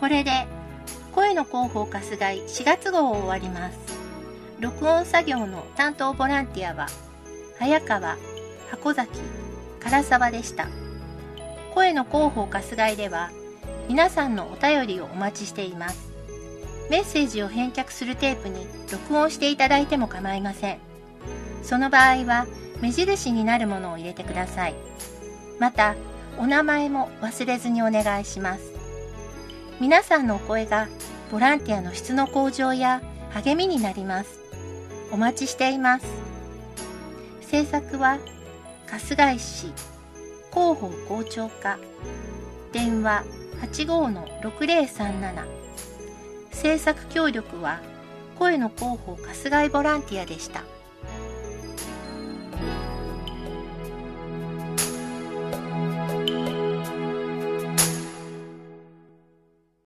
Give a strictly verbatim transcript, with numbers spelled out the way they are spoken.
これで声の広報春日井しがつ号を終わります。録音作業の担当ボランティアは早川、箱崎、唐沢でした。声の広報春日井では皆さんのお便りをお待ちしています。メッセージを返却するテープに録音していただいても構いません。その場合は目印になるものを入れてください。またお名前も忘れずにお願いします。皆さんのお声がボランティアの質の向上や励みになります。お待ちしています。制作は春日井市広報校長課、電話 はちごー ろくぜろさんなな、制作協力は声の広報春日井ボランティアでした。